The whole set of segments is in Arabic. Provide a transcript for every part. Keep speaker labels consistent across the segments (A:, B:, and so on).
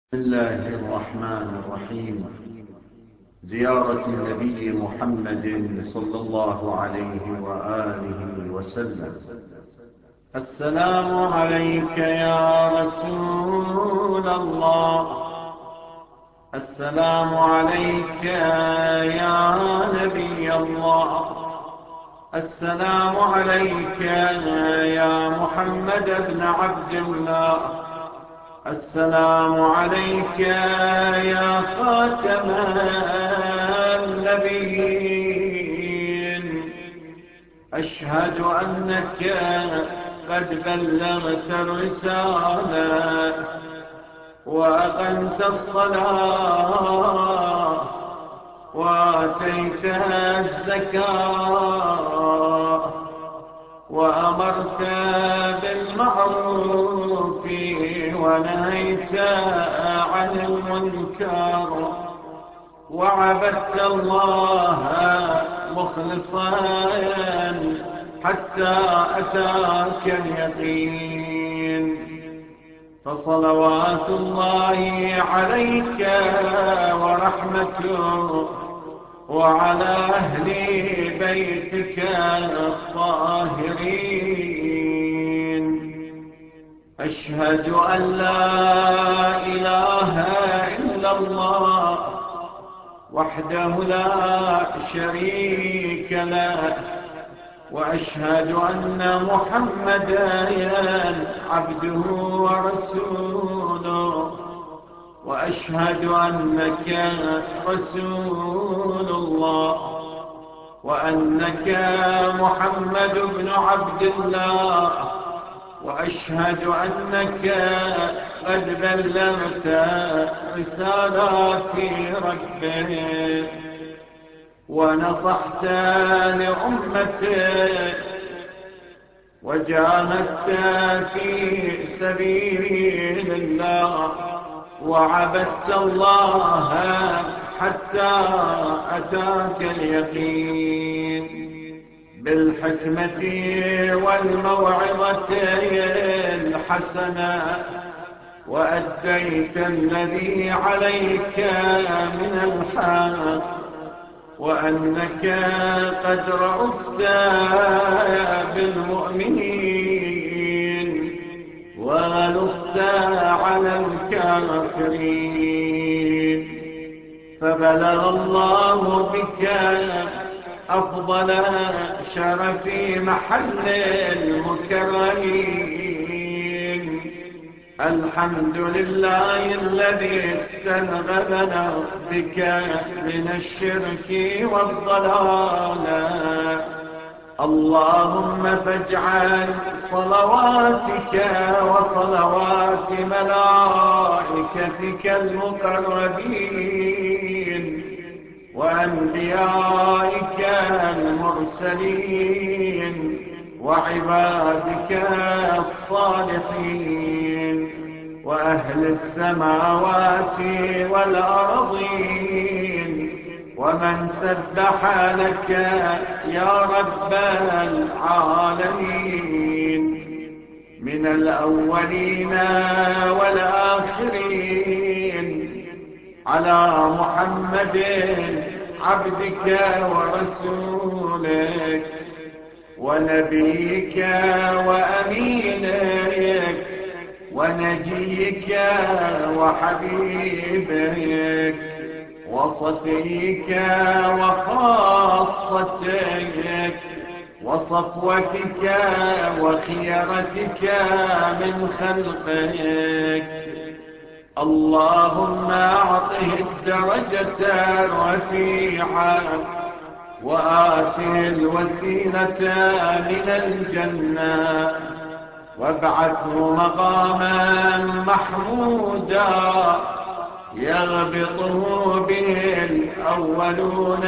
A: بسم الله الرحمن الرحيم. زيارة النبي محمد صلى الله عليه وآله وسلم. السلام عليك يا رسول الله، السلام عليك يا نبي الله، السلام عليك يا محمد بن عبد الله، السلام عليك يا خاتم النبيين. أشهد أنك قد بلغت الرسالة وأقمت الصلاة وآتيت الزكاة وأمرت بالمعروف ونهيت عن المنكر وعبدت الله مخلصا حتى أتاك اليقين. فصلوات الله عليك ورحمته وعلى أهل بيتك الطاهرين. أشهد أن لا إله إلا الله وحده لا شريك له، وأشهد أن محمدا عبده ورسوله، وأشهد أنك رسول الله، وأنك محمد بن عبد الله، وأشهد أنك قد بلغت رسالات ربك ونصحت لأمتك وجاهدت في سبيل الله وعبدت الله حتى أتاك اليقين بالحكمة والموعظة الحسنة، وأديت الذي عليك من الحق، وأنك قد رأفت بالمؤمنين وغلظت على الكافرين. فبلغ الله بك أفضل شرف محل المكرمين. الحمد لله الذي استنغذنا بك من الشرك والضلال. اللهم فاجعل صلواتك وصلوات ملائكتك المقربين وأنبيائك المرسلين وعبادك الصالحين وأهل السماوات والأرضين ومن سبح لك يا رب العالمين من الأولين والآخرين على محمد عبدك ورسولك ونبيك وأمينك ونجيك وحبيبك وصفيك وخاصتك وصفوتك وخيرتك من خلقك. اللهم أعطه الدرجة الرفيعة وآته الوسيلة من الجنة وابعثه مقاما محمودا يغبطه به الأولون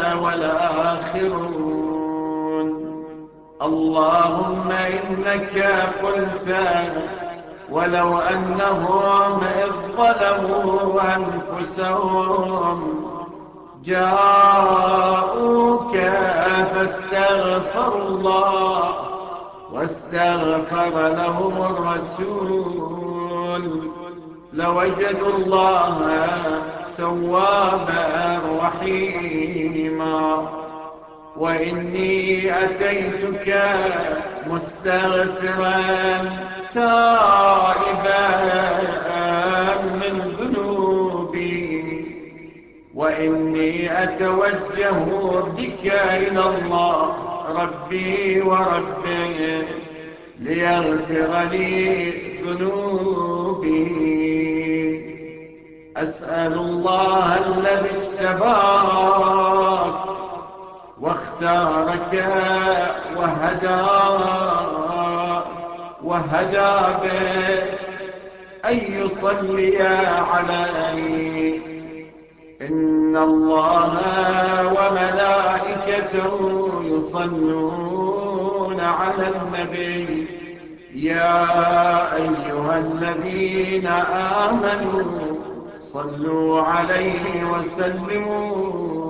A: والآخرون. اللهم إنك قلت ولو أنهم إذ ظلموا أنفسهم جاءوك فاستغفروا الله واستغفر لهم الرسول لوجدوا الله توابا رحيما. وإني أتيتك مستغفرا تائبا من ذنوبي، وإني أتوجه بك إلى الله ربي وربي ليغفر لي ذنوبي. أسأل الله الذي اجتباك واختارك وهدى بك أن يصلي عليك. إن الله وملائكته يصلون على النبي يا أيها الذين آمنوا صلوا عليه وسلموا